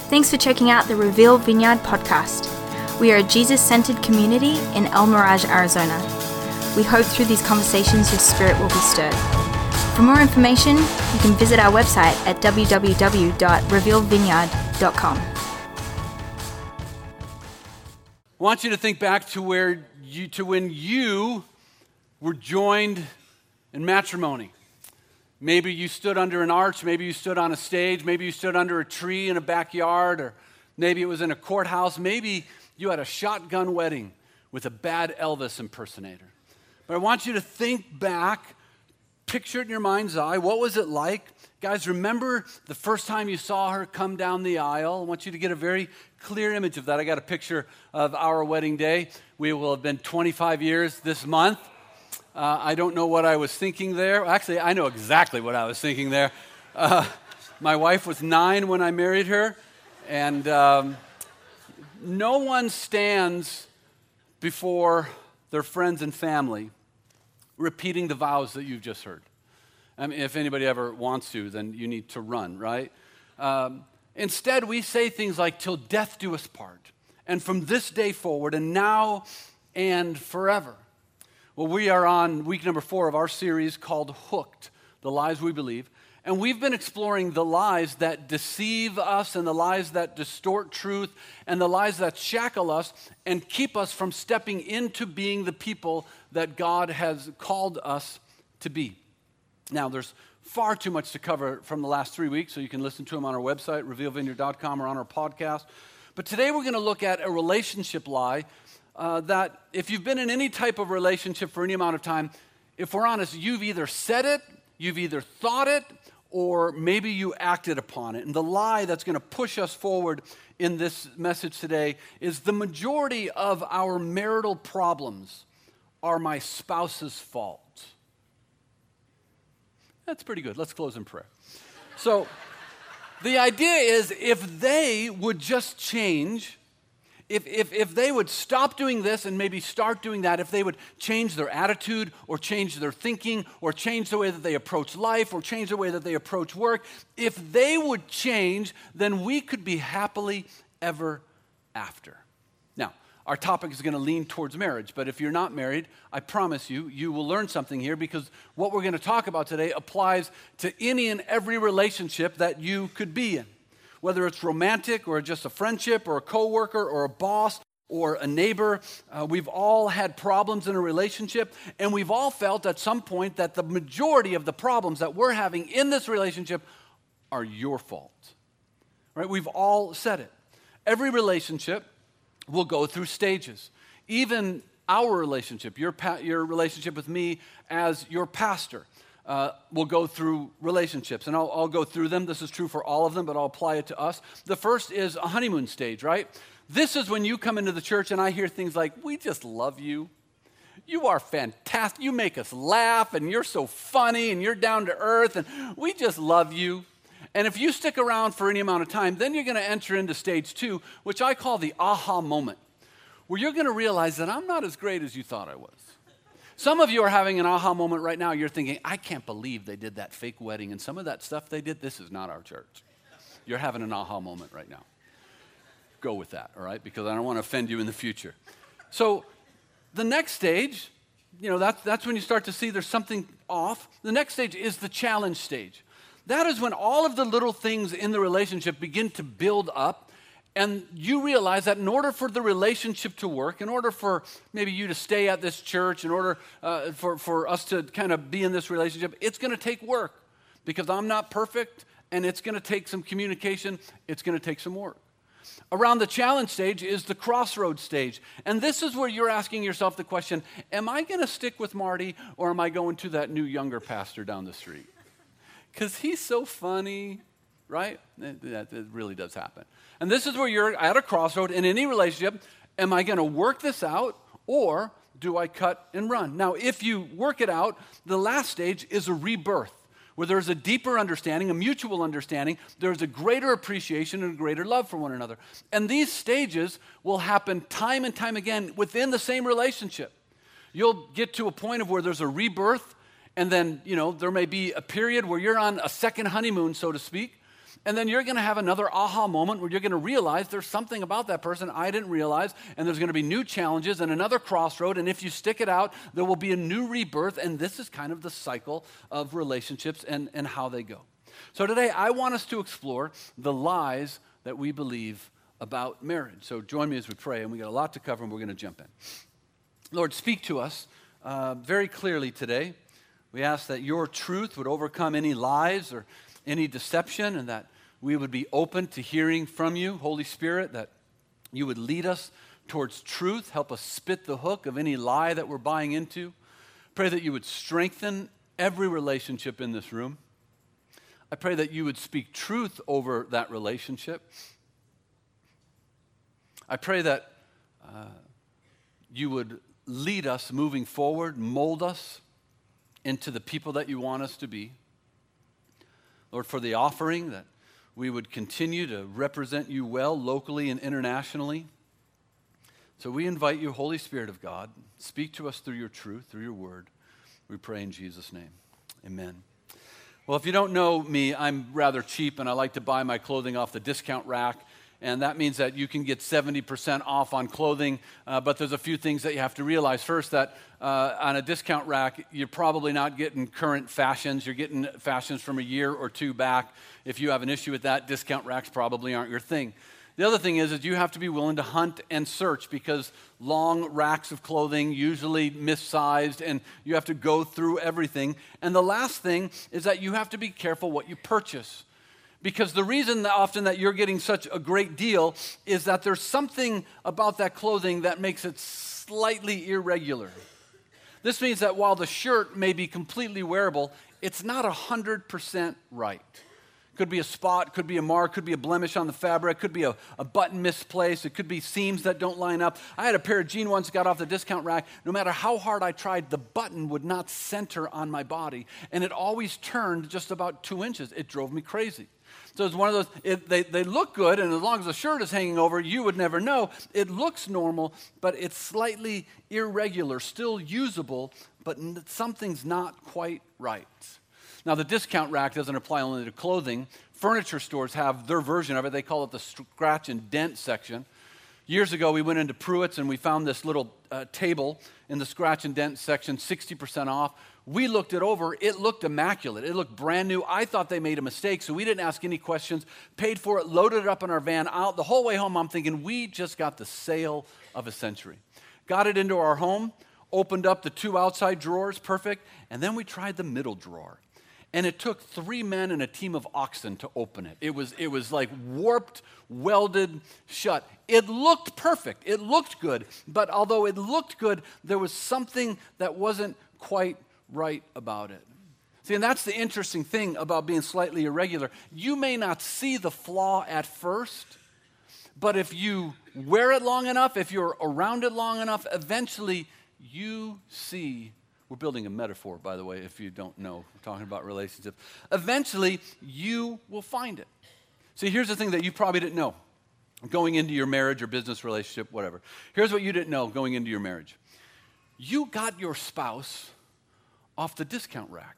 Thanks for checking out the Reveal Vineyard podcast. We are a Jesus-centered community in El Mirage, Arizona. We hope through these conversations your spirit will be stirred. For more information, you can visit our website at www.revealvineyard.com. I want you to think back to when you were joined in matrimony. Maybe you stood under an arch, maybe you stood on a stage, maybe you stood under a tree in a backyard, or maybe it was in a courthouse, maybe you had a shotgun wedding with a bad Elvis impersonator. But I want you to think back, picture it in your mind's eye. What was it like? Guys, remember the first time you saw her come down the aisle? I want you to get a very clear image of that. I got a picture of our wedding day. We will have been 25 years this month. I don't know what I was thinking there. Actually, I know exactly what I was thinking there. My wife was 9 when I married her, and no one stands before their friends and family repeating the vows that you've just heard. I mean, if anybody ever wants to, then you need to run, right? Instead, we say things like, till death do us part, and from this day forward, and now and forever. Well, we are on week number 4 of our series called Hooked, The Lies We Believe. And we've been exploring the lies that deceive us and the lies that distort truth and the lies that shackle us and keep us from stepping into being the people that God has called us to be. Now, there's far too much to cover from the last 3 weeks, so you can listen to them on our website, revealvineyard.com, or on our podcast. But today we're going to look at a relationship lie that if you've been in any type of relationship for any amount of time, if we're honest, you've either said it, you've either thought it, or maybe you acted upon it. And the lie that's going to push us forward in this message today is the majority of our marital problems are my spouse's fault. That's pretty good. Let's close in prayer. So the idea is if they would just change, if they would stop doing this and maybe start doing that, if they would change their attitude or change their thinking or change the way that they approach life or change the way that they approach work, if they would change, then we could be happily ever after. Now, our topic is going to lean towards marriage, but if you're not married, I promise you, you will learn something here because what we're going to talk about today applies to any and every relationship that you could be in. Whether it's romantic or just a friendship or a coworker or a boss or a neighbor, we've all had problems in a relationship, and we've all felt at some point that the majority of the problems that we're having in this relationship are your fault. Right? We've all said it. Every relationship will go through stages. Even our relationship, your relationship with me as your pastor, we'll go through relationships, and I'll go through them. This is true for all of them, but I'll apply it to us. The first is a honeymoon stage, right? This is when you come into the church and I hear things like, we just love you. You are fantastic. You make us laugh, and you're so funny, and you're down to earth, and we just love you. And if you stick around for any amount of time, then you're going to enter into stage 2, which I call the aha moment, where you're going to realize that I'm not as great as you thought I was. Some of you are having an aha moment right now. You're thinking, I can't believe they did that fake wedding and some of that stuff they did. This is not our church. You're having an aha moment right now. Go with that, all right? Because I don't want to offend you in the future. So the next stage, that's when you start to see there's something off. The next stage is the challenge stage. That is when all of the little things in the relationship begin to build up. And you realize that in order for the relationship to work, in order for maybe you to stay at this church, in order for us to kind of be in this relationship, it's going to take work because I'm not perfect, and it's going to take some communication. It's going to take some work. Around the challenge stage is the crossroads stage. And this is where you're asking yourself the question, am I going to stick with Marty, or am I going to that new younger pastor down the street? Because he's so funny. Right? That really does happen. And this is where you're at a crossroad in any relationship. Am I going to work this out, or do I cut and run? Now, if you work it out, the last stage is a rebirth, where there's a deeper understanding, a mutual understanding. There's a greater appreciation and a greater love for one another. And these stages will happen time and time again within the same relationship. You'll get to a point of where there's a rebirth, and then, there may be a period where you're on a second honeymoon, so to speak. And then you're going to have another aha moment where you're going to realize there's something about that person I didn't realize, and there's going to be new challenges and another crossroad, and if you stick it out, there will be a new rebirth, and this is kind of the cycle of relationships and how they go. So today, I want us to explore the lies that we believe about marriage. So join me as we pray, and we got a lot to cover, and we're going to jump in. Lord, speak to us very clearly today. We ask that your truth would overcome any lies or any deception, and that we would be open to hearing from you, Holy Spirit, that you would lead us towards truth, help us spit the hook of any lie that we're buying into. Pray that you would strengthen every relationship in this room. I pray that you would speak truth over that relationship. I pray that you would lead us moving forward, mold us into the people that you want us to be. Lord, for the offering, that we would continue to represent you well locally and internationally. So we invite you, Holy Spirit of God, speak to us through your truth, through your word. We pray in Jesus' name. Amen. Well, if you don't know me, I'm rather cheap, and I like to buy my clothing off the discount rack. And that means that you can get 70% off on clothing, but there's a few things that you have to realize. First, that on a discount rack, you're probably not getting current fashions. You're getting fashions from a year or two back. If you have an issue with that, discount racks probably aren't your thing. The other thing is you have to be willing to hunt and search, because long racks of clothing, usually missized, and you have to go through everything. And the last thing is that you have to be careful what you purchase. Because the reason that often that you're getting such a great deal is that there's something about that clothing that makes it slightly irregular. This means that while the shirt may be completely wearable, it's not 100% right. Could be a spot, could be a mark, could be a blemish on the fabric, could be a button misplaced, it could be seams that don't line up. I had a pair of jeans once, got off the discount rack. No matter how hard I tried, the button would not center on my body, and it always turned just about 2 inches. It drove me crazy. So it's one of those, they look good, and as long as the shirt is hanging over, you would never know. It looks normal, but it's slightly irregular, still usable, but something's not quite right. Now, the discount rack doesn't apply only to clothing. Furniture stores have their version of it. They call it the scratch and dent section. Years ago, we went into Pruitt's, and we found this little table in the scratch and dent section, 60% off. We looked it over. It looked immaculate. It looked brand new. I thought they made a mistake, so we didn't ask any questions, paid for it, loaded it up in our van. The whole way home, I'm thinking, we just got the sale of a century. Got it into our home, opened up the 2 outside drawers, perfect, and then we tried the middle drawer. And it took 3 men and a team of oxen to open it. It was like warped, welded shut. It looked perfect. It looked good. But although it looked good, there was something that wasn't quite right about it. See, and that's the interesting thing about being slightly irregular. You may not see the flaw at first, but if you wear it long enough, if you're around it long enough, eventually you see. We're building a metaphor, by the way, if you don't know. We're talking about relationships. Eventually, you will find it. See, here's the thing that you probably didn't know going into your marriage or business relationship, whatever. Here's what you didn't know going into your marriage. You got your spouse off the discount rack.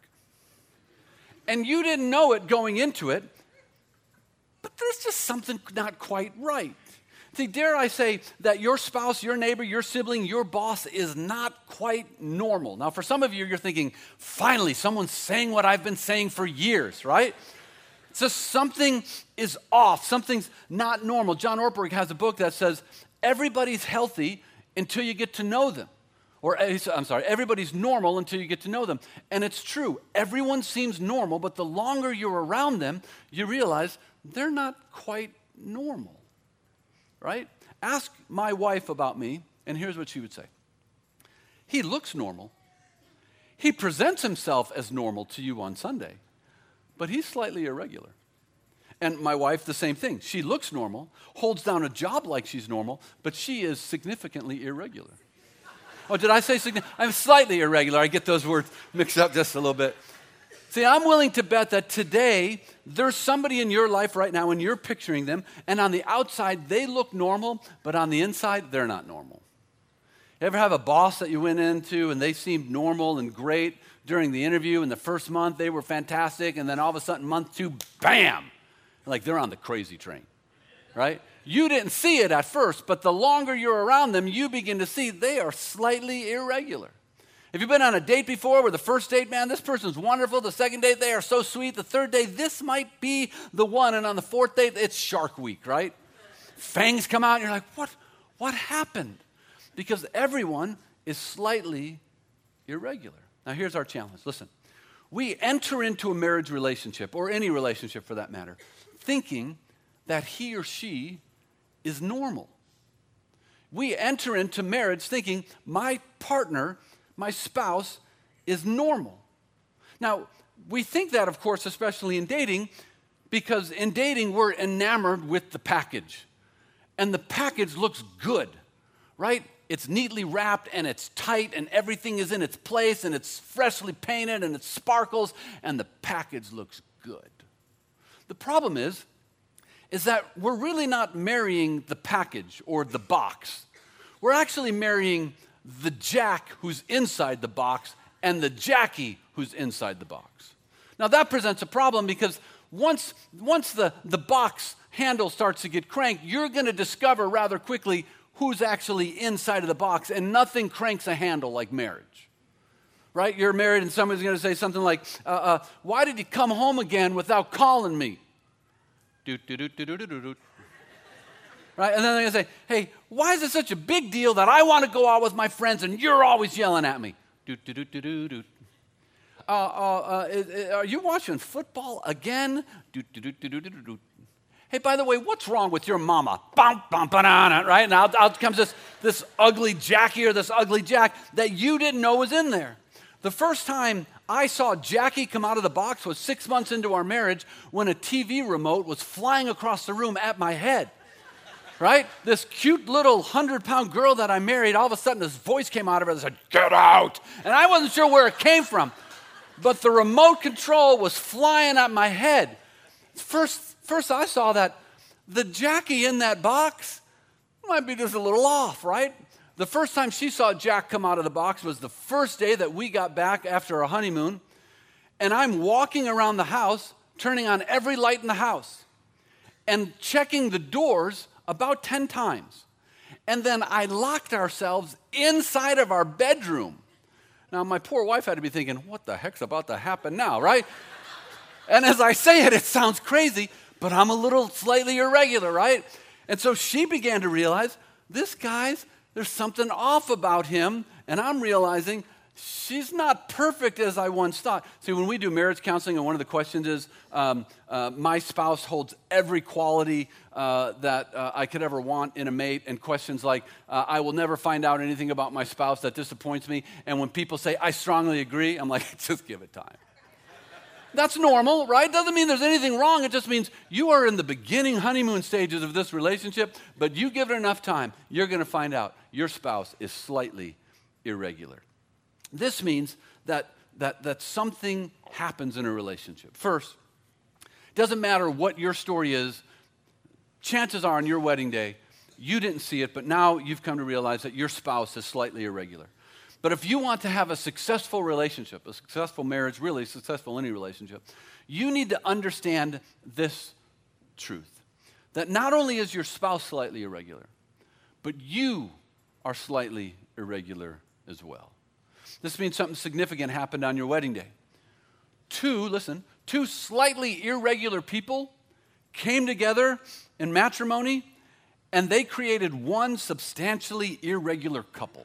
And you didn't know it going into it, but there's just something not quite right. See, dare I say that your spouse, your neighbor, your sibling, your boss is not quite normal. Now, for some of you, you're thinking, finally, someone's saying what I've been saying for years, right? So something is off. Something's not normal. John Ortberg has a book that says, everybody's healthy until you get to know them. Everybody's normal until you get to know them. And it's true. Everyone seems normal, but the longer you're around them, you realize they're not quite normal. Right? Ask my wife about me, and here's what she would say. He looks normal. He presents himself as normal to you on Sunday, but he's slightly irregular. And my wife, the same thing. She looks normal, holds down a job like she's normal, but she is significantly irregular. Oh, did I say significant? I'm slightly irregular. I get those words mixed up just a little bit. See, I'm willing to bet that today there's somebody in your life right now and you're picturing them, and on the outside they look normal, but on the inside they're not normal. You ever have a boss that you went into and they seemed normal and great during the interview, and the first month they were fantastic, and then all of a sudden month 2, bam, Like they're on the crazy train, right? You didn't see it at first, but the longer you're around them, you begin to see they are slightly irregular. Have you been on a date before where the first date, man, this person's wonderful. The second date, they are so sweet. The third date, this might be the one. And on the fourth date, it's Shark Week, right? Fangs come out and you're like, what happened? Because everyone is slightly irregular. Now here's our challenge. Listen, we enter into a marriage relationship, or any relationship for that matter, thinking that he or she is normal. We enter into marriage thinking my partner, my spouse, is normal. Now, we think that, of course, especially in dating, because in dating we're enamored with the package. And the package looks good, right? It's neatly wrapped and it's tight and everything is in its place and it's freshly painted and it sparkles and the package looks good. The problem is that we're really not marrying the package or the box. We're actually marrying the Jack who's inside the box and the Jackie who's inside the box. Now that presents a problem because once the box handle starts to get cranked, you're going to discover rather quickly who's actually inside of the box, and nothing cranks a handle like marriage, right? You're married and somebody's going to say something like, why did you come home again without calling me? Doot, doot, doot, doot, doot, doot. Right? And then they're going to say, hey, why is it such a big deal that I want to go out with my friends and you're always yelling at me? Doot, doot, doot, doot, doot. Are you watching football again? Doot, doot, doot, doot, doot, doot. Hey, by the way, what's wrong with your mama? Bum, bum, banana, right? Now out comes this ugly Jackie or this ugly Jack that you didn't know was in there. The first time I saw Jackie come out of the box was 6 months into our marriage when a TV remote was flying across the room at my head, right? This cute little 100-pound girl that I married, all of a sudden this voice came out of her that said, get out. And I wasn't sure where it came from, but the remote control was flying at my head. First I saw that the Jackie in that box might be just a little off, right? The first time she saw Jack come out of the box was the first day that we got back after our honeymoon, and I'm walking around the house, turning on every light in the house, and checking the doors about 10 times. And then I locked ourselves inside of our bedroom. Now, my poor wife had to be thinking, what the heck's about to happen now, right? And as I say it, it sounds crazy, but I'm a little slightly irregular, right? And so she began to realize, this guy's, there's something off about him, and I'm realizing she's not perfect as I once thought. See, when we do marriage counseling, and one of the questions is, my spouse holds every quality that I could ever want in a mate, and questions like, I will never find out anything about my spouse that disappoints me. And when people say, I strongly agree, I'm like, just give it time. That's normal, right? Doesn't mean there's anything wrong. It just means you are in the beginning honeymoon stages of this relationship, but you give it enough time, you're going to find out your spouse is slightly irregular. This means that something happens in a relationship. First, it doesn't matter what your story is, chances are on your wedding day, you didn't see it, but now you've come to realize that your spouse is slightly irregular. But if you want to have a successful relationship, a successful marriage, really successful any relationship, you need to understand this truth, that not only is your spouse slightly irregular, but you are slightly irregular as well. This means something significant happened on your wedding day. Two slightly irregular people came together in matrimony, and they created one substantially irregular couple.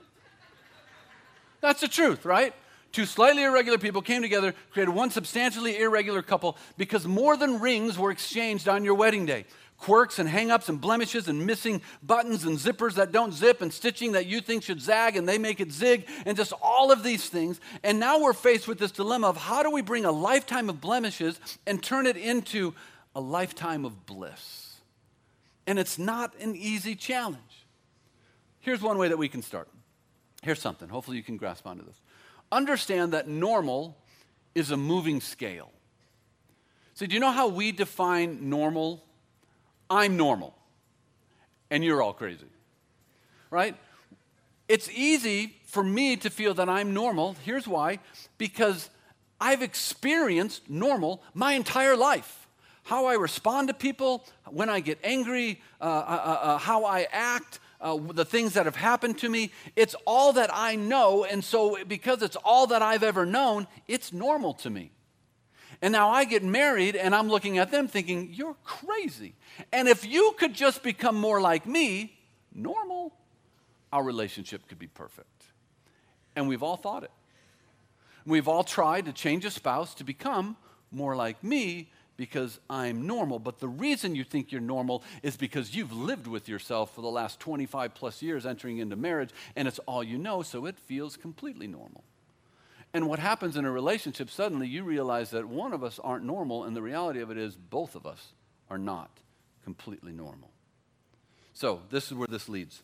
That's the truth, right? Two slightly irregular people came together, created one substantially irregular couple because more than rings were exchanged on your wedding day. Quirks and hang-ups and blemishes and missing buttons and zippers that don't zip and stitching that you think should zag and they make it zig and just all of these things. And now we're faced with this dilemma of how do we bring a lifetime of blemishes and turn it into a lifetime of bliss? And it's not an easy challenge. Here's one way that we can start. Here's something. Hopefully you can grasp onto this. Understand that normal is a moving scale. So do you know how we define normal? I'm normal, and you're all crazy, right? It's easy for me to feel that I'm normal. Here's why. Because I've experienced normal my entire life. how I respond to people, when I get angry, how I act, the things that have happened to me. It's all that I know, and so because it's all that I've ever known, it's normal to me. And now I get married, and I'm looking at them thinking, you're crazy. And if you could just become more like me, normal, our relationship could be perfect. And we've all thought it. We've all tried to change a spouse to become more like me because I'm normal. But the reason you think you're normal is because you've lived with yourself for the last 25 plus years entering into marriage, and it's all you know, so it feels completely normal. And what happens in a relationship, suddenly you realize that one of us aren't normal, and the reality of it is both of us are not completely normal. So this is where this leads.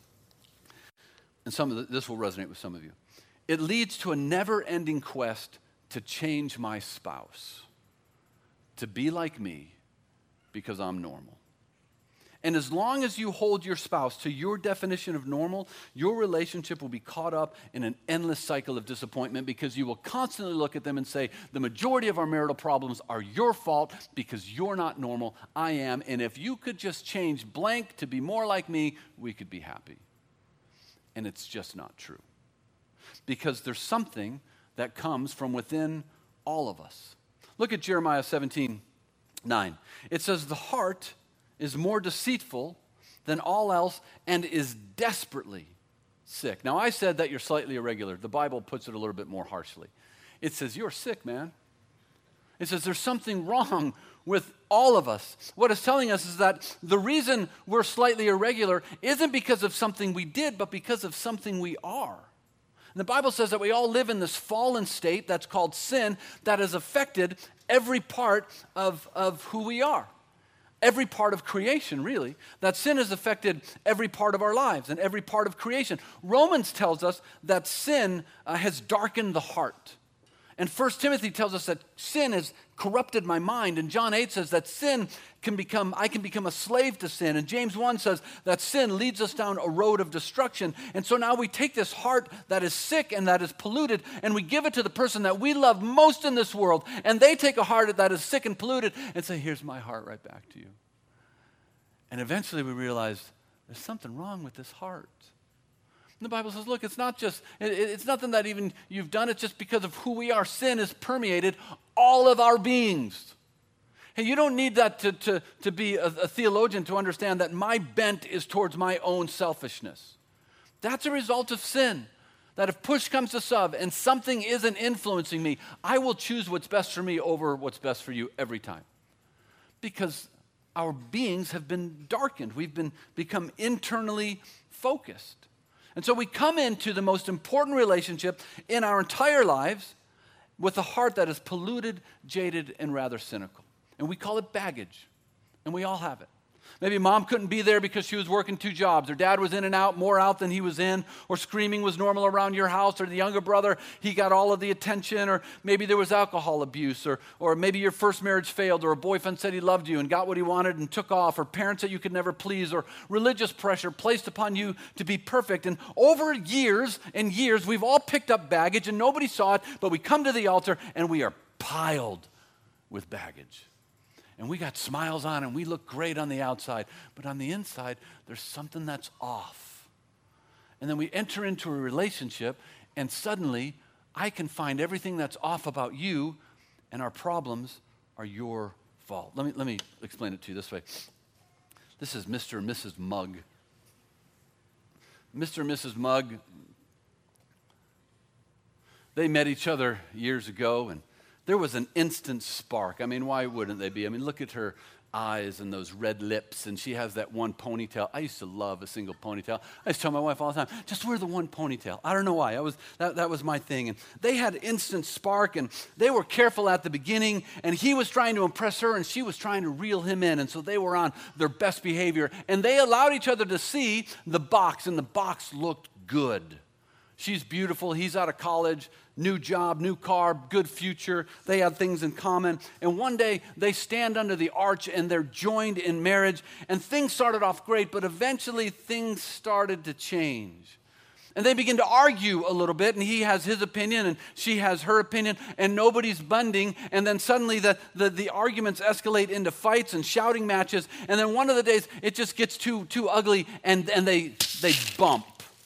And this will resonate with some of you. It leads to a never-ending quest to change my spouse, to be like me because I'm normal. And as long as you hold your spouse to your definition of normal, your relationship will be caught up in an endless cycle of disappointment because you will constantly look at them and say, the majority of our marital problems are your fault because you're not normal, I am, and if you could just change blank to be more like me, we could be happy. And it's just not true. Because there's something that comes from within all of us. Look at Jeremiah 17:9. It says, the heart is more deceitful than all else and is desperately sick. Now, I said that you're slightly irregular. The Bible puts it a little bit more harshly. It says, you're sick, man. It says there's something wrong with all of us. What it's telling us is that the reason we're slightly irregular isn't because of something we did, but because of something we are. And the Bible says that we all live in this fallen state that's called sin that has affected every part of who we are. Every part of creation, really. That sin has affected every part of our lives and every part of creation. Romans tells us that sin has darkened the heart. And 1 Timothy tells us that sin has corrupted my mind. And John 8 says that I can become a slave to sin. And James 1 says that sin leads us down a road of destruction. And so now we take this heart that is sick and that is polluted, and we give it to the person that we love most in this world. And they take a heart that is sick and polluted and say, here's my heart right back to you. And eventually we realize there's something wrong with this heart. And the Bible says, look, it's nothing that even you've done. It's just because of who we are. Sin has permeated all of our beings. Hey, you don't need that to be a theologian to understand that my bent is towards my own selfishness. That's a result of sin. That if push comes to shove and something isn't influencing me, I will choose what's best for me over what's best for you every time. Because our beings have been darkened. We've become internally focused. And so we come into the most important relationship in our entire lives with a heart that is polluted, jaded, and rather cynical. And we call it baggage. And we all have it. Maybe mom couldn't be there because she was working 2 jobs, or dad was in and out, more out than he was in, or screaming was normal around your house, or the younger brother, he got all of the attention, or maybe there was alcohol abuse, or maybe your first marriage failed, or a boyfriend said he loved you and got what he wanted and took off, or parents that you could never please, or religious pressure placed upon you to be perfect. And over years and years, we've all picked up baggage and nobody saw it, but we come to the altar and we are piled with baggage. And we got smiles on and we look great on the outside. But on the inside, there's something that's off. And then we enter into a relationship and suddenly I can find everything that's off about you and our problems are your fault. Let me explain it to you this way. This is Mr. and Mrs. Mugg. Mr. and Mrs. Mugg, they met each other years ago and there was an instant spark. I mean, why wouldn't they be? I mean, look at her eyes and those red lips, and she has that one ponytail. I used to love a single ponytail. I used to tell my wife all the time, just wear the one ponytail. I don't know why. That was my thing. And they had instant spark, and they were careful at the beginning, and he was trying to impress her, and she was trying to reel him in, and so they were on their best behavior. And they allowed each other to see the box, and the box looked good. She's beautiful. He's out of college. New job, new car, good future. They have things in common. And one day they stand under the arch and they're joined in marriage. And things started off great, but eventually things started to change. And they begin to argue a little bit, and he has his opinion, and she has her opinion, and nobody's bunding. And then suddenly the arguments escalate into fights and shouting matches. And then one of the days, it just gets too ugly, and they bump.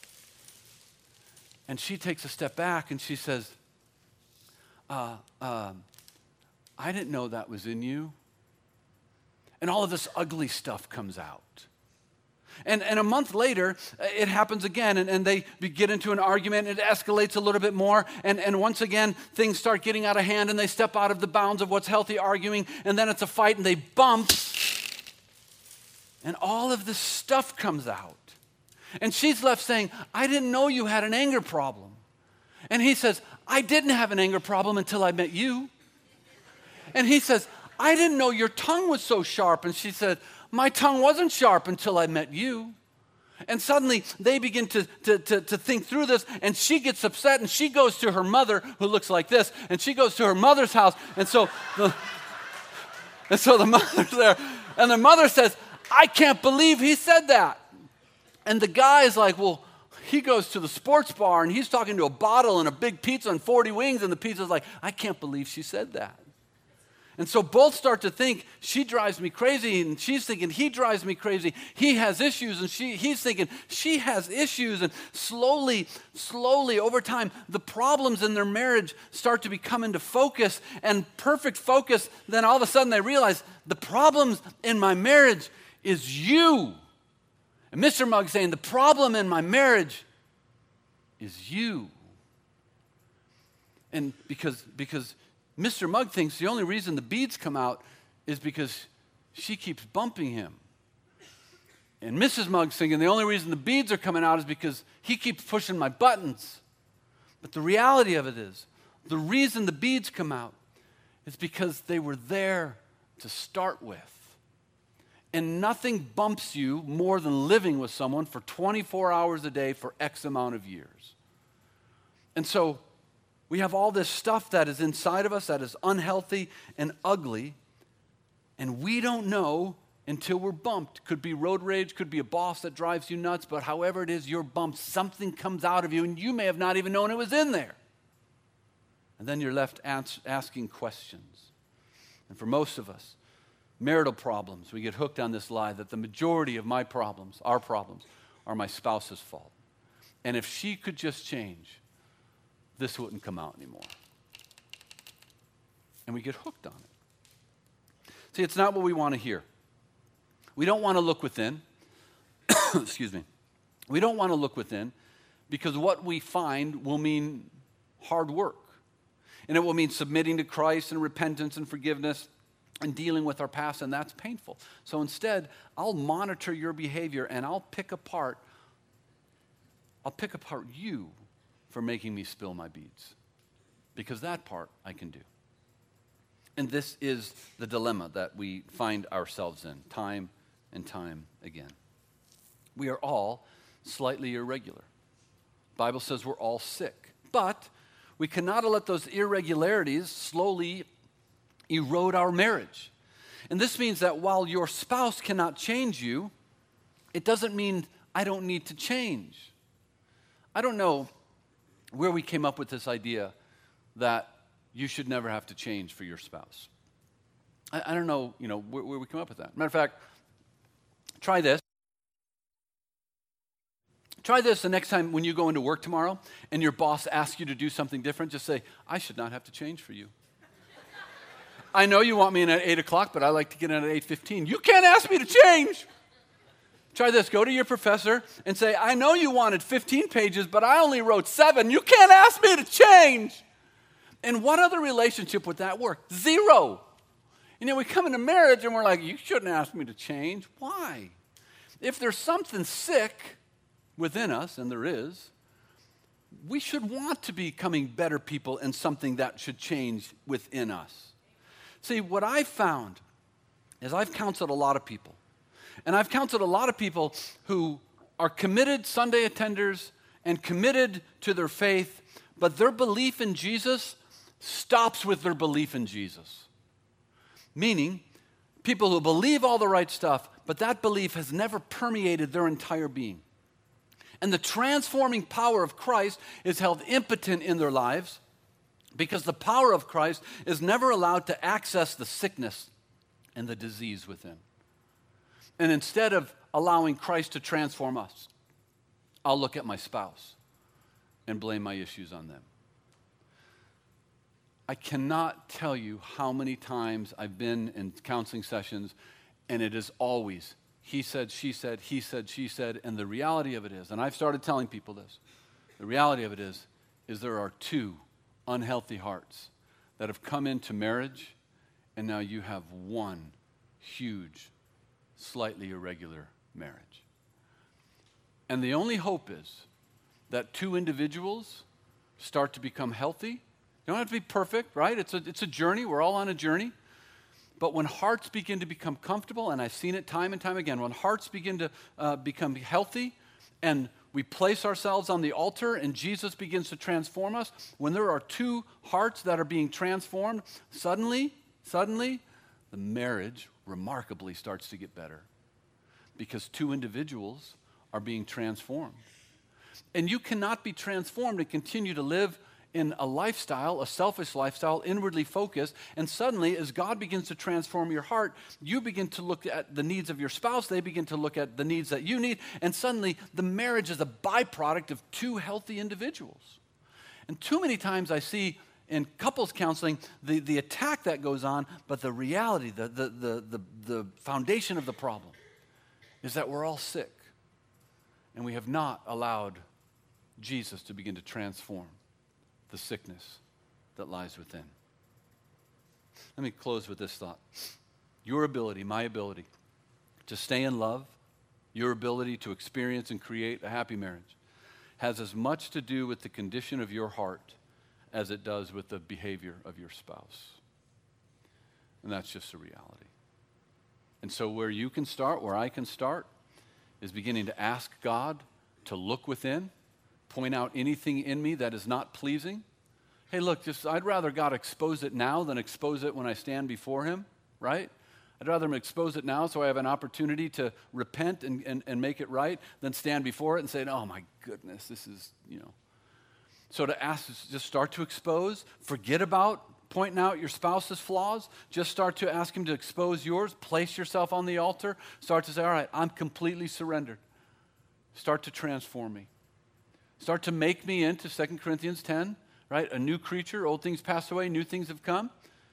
And she takes a step back, and she says, I didn't know that was in you. And all of this ugly stuff comes out. And a month later, it happens again, and they get into an argument, and it escalates a little bit more, and once again, things start getting out of hand, and they step out of the bounds of what's healthy arguing, and then it's a fight, and they bump, and all of this stuff comes out. And she's left saying, I didn't know you had an anger problem. And he says, I didn't have an anger problem until I met you. And he says, I didn't know your tongue was so sharp. And she said, my tongue wasn't sharp until I met you. And suddenly they begin to think through this, and she gets upset, and she goes to her mother, who looks like this, and she goes to her mother's house. And so the mother's there, and the mother says, I can't believe he said that. And the guy is like, well, he goes to the sports bar, and he's talking to a bottle and a big pizza and 40 wings, and the pizza's like, I can't believe she said that. And so both start to think, she drives me crazy, and she's thinking, he drives me crazy. He has issues, and he's thinking, she has issues. And slowly, over time, the problems in their marriage start to come into focus, and perfect focus. Then all of a sudden they realize, the problems in my marriage is you. And Mr. Mugg saying, the problem in my marriage is you. And because Mr. Mugg thinks the only reason the beads come out is because she keeps bumping him. And Mrs. Mugg's thinking the only reason the beads are coming out is because he keeps pushing my buttons. But the reality of it is, the reason the beads come out is because they were there to start with. And nothing bumps you more than living with someone for 24 hours a day for X amount of years. And so we have all this stuff that is inside of us that is unhealthy and ugly, and we don't know until we're bumped. Could be road rage, could be a boss that drives you nuts, but however it is, you're bumped. Something comes out of you, and you may have not even known it was in there. And then you're left asking questions. And for most of us, marital problems, we get hooked on this lie that the majority of my problems, our problems, are my spouse's fault. And if she could just change, this wouldn't come out anymore. And we get hooked on it. See, it's not what we want to hear. We don't want to look within. Excuse me. We don't want to look within because what we find will mean hard work. And it will mean submitting to Christ and repentance and forgiveness and dealing with our past, and that's painful. So instead, I'll monitor your behavior, and I'll pick apart you for making me spill my beads, because that part I can do. And this is the dilemma that we find ourselves in time and time again. We are all slightly irregular. The Bible says we're all sick, but we cannot let those irregularities slowly erode our marriage. And this means that while your spouse cannot change you, it doesn't mean I don't need to change. I don't know where we came up with this idea that you should never have to change for your spouse. I don't know, where we come up with that. Matter of fact, try this. Try this the next time when you go into work tomorrow and your boss asks you to do something different. Just say, I should not have to change for you. I know you want me in at 8 o'clock, but I like to get in at 8:15. You can't ask me to change. Try this. Go to your professor and say, I know you wanted 15 pages, but I only wrote 7. You can't ask me to change. And what other relationship would that work? Zero. We come into marriage and we're like, you shouldn't ask me to change. Why? If there's something sick within us, and there is, we should want to be becoming better people and something that should change within us. See, what I've found is I've counseled a lot of people. And I've counseled a lot of people who are committed Sunday attenders and committed to their faith, but their belief in Jesus stops with their belief in Jesus. Meaning, people who believe all the right stuff, but that belief has never permeated their entire being. And the transforming power of Christ is held impotent in their lives because the power of Christ is never allowed to access the sickness and the disease within. And instead of allowing Christ to transform us, I'll look at my spouse and blame my issues on them. I cannot tell you how many times I've been in counseling sessions, and it is always he said, she said, he said, she said, and the reality of it is, and I've started telling people this, the reality of it is there are two unhealthy hearts that have come into marriage, and now you have one huge, slightly irregular marriage. And the only hope is that two individuals start to become healthy. You don't have to be perfect, right? It's a journey. We're all on a journey. But when hearts begin to become comfortable, and I've seen it time and time again, when hearts begin to become healthy and we place ourselves on the altar and Jesus begins to transform us, when there are two hearts that are being transformed, suddenly, the marriage remarkably starts to get better because two individuals are being transformed. And you cannot be transformed and continue to live in a lifestyle, a selfish lifestyle, inwardly focused, and suddenly as God begins to transform your heart, you begin to look at the needs of your spouse, they begin to look at the needs that you need, and suddenly the marriage is a byproduct of two healthy individuals. And too many times I see in couples counseling the attack that goes on, but the reality, the foundation of the problem is that we're all sick, and we have not allowed Jesus to begin to transform the sickness that lies within. Let me close with this thought. Your ability, my ability, to stay in love, your ability to experience and create a happy marriage, has as much to do with the condition of your heart as it does with the behavior of your spouse. And that's just a reality. And so where you can start, where I can start, is beginning to ask God to look within, point out anything in me that is not pleasing. Hey, look, I'd rather God expose it now than expose it when I stand before him, right? I'd rather him expose it now so I have an opportunity to repent and make it right than stand before it and say, oh my goodness, this is, So to ask, just start to expose, forget about pointing out your spouse's flaws, just start to ask him to expose yours, place yourself on the altar, start to say, all right, I'm completely surrendered. Start to transform me. Start to make me into 2 Corinthians 10, right? A new creature, old things pass away, new things have come.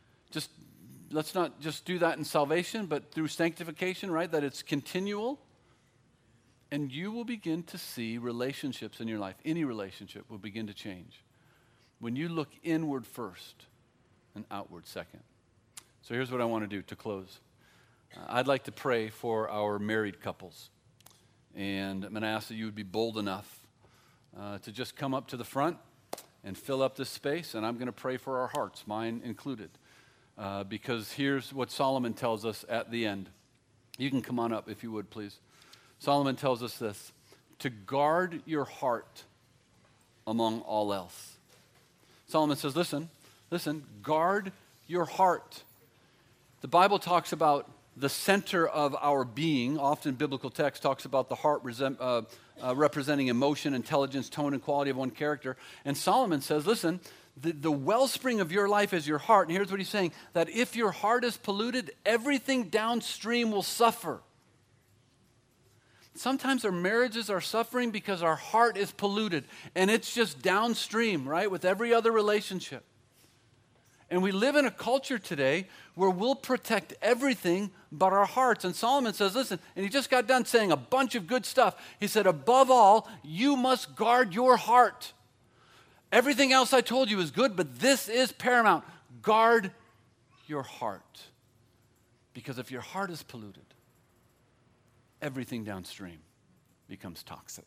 Let's not just do that in salvation, but through sanctification, right? That it's continual. And you will begin to see relationships in your life, any relationship will begin to change when you look inward first and outward second. So here's what I want to do to close. I'd like to pray for our married couples. And I'm going to ask that you would be bold enough to just come up to the front and fill up this space, and I'm going to pray for our hearts, mine included, because here's what Solomon tells us at the end. You can come on up if you would, please. Solomon tells us this: to guard your heart among all else. Solomon says, listen, guard your heart. The Bible talks about the center of our being. Often biblical text talks about the heart representing emotion, intelligence, tone, and quality of one character. And Solomon says, listen, the wellspring of your life is your heart. And here's what he's saying, that if your heart is polluted, everything downstream will suffer. Sometimes our marriages are suffering because our heart is polluted, and it's just downstream, right, with every other relationship. And we live in a culture today where we'll protect everything but our hearts. And Solomon says, listen, and he just got done saying a bunch of good stuff. He said, above all, you must guard your heart. Everything else I told you is good, but this is paramount. Guard your heart. Because if your heart is polluted, everything downstream becomes toxic.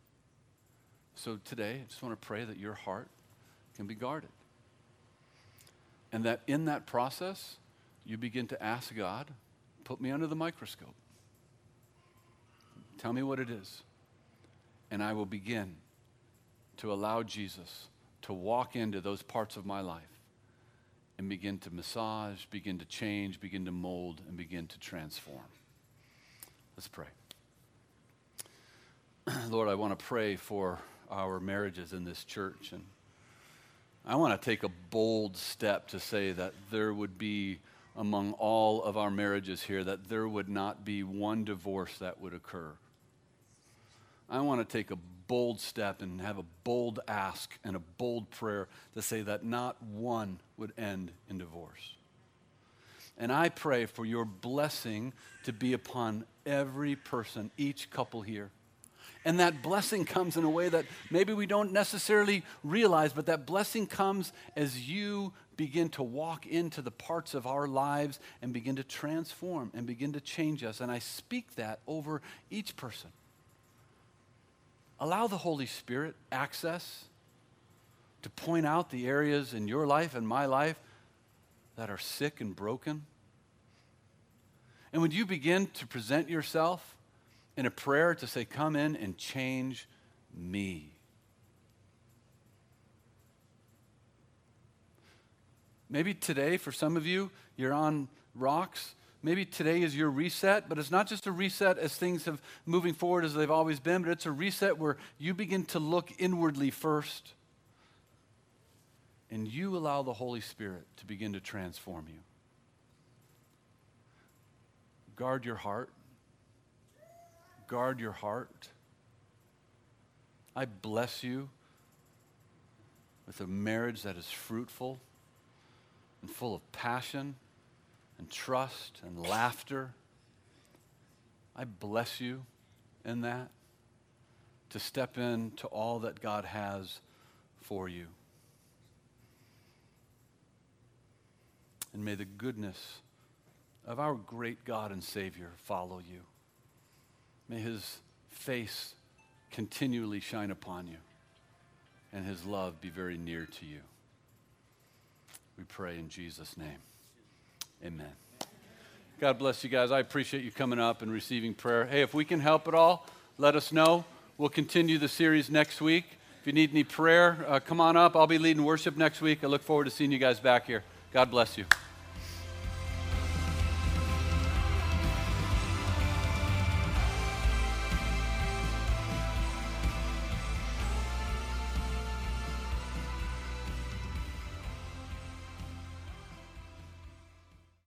So today, I just want to pray that your heart can be guarded. And that in that process, you begin to ask God, put me under the microscope. Tell me what it is. And I will begin to allow Jesus to walk into those parts of my life and begin to massage, begin to change, begin to mold, and begin to transform. Let's pray. Lord, I want to pray for our marriages in this church. And I want to take a bold step to say that there would be, among all of our marriages here, that there would not be one divorce that would occur. I want to take a bold step and have a bold ask and a bold prayer to say that not one would end in divorce. And I pray for your blessing to be upon every person, each couple here. And that blessing comes in a way that maybe we don't necessarily realize, but that blessing comes as you begin to walk into the parts of our lives and begin to transform and begin to change us. And I speak that over each person. Allow the Holy Spirit access to point out the areas in your life and my life that are sick and broken. And would you begin to present yourself in a prayer to say, come in and change me. Maybe today, for some of you, you're on rocks. Maybe today is your reset, but it's not just a reset as things have moving forward as they've always been, but it's a reset where you begin to look inwardly first and you allow the Holy Spirit to begin to transform you. Guard your heart. Guard your heart. I bless you with a marriage that is fruitful and full of passion and trust and laughter. I bless you in that, to step into all that God has for you. And may the goodness of our great God and Savior follow you. May his face continually shine upon you and his love be very near to you. We pray in Jesus' name. Amen. God bless you guys. I appreciate you coming up and receiving prayer. Hey, if we can help at all, let us know. We'll continue the series next week. If you need any prayer, come on up. I'll be leading worship next week. I look forward to seeing you guys back here. God bless you.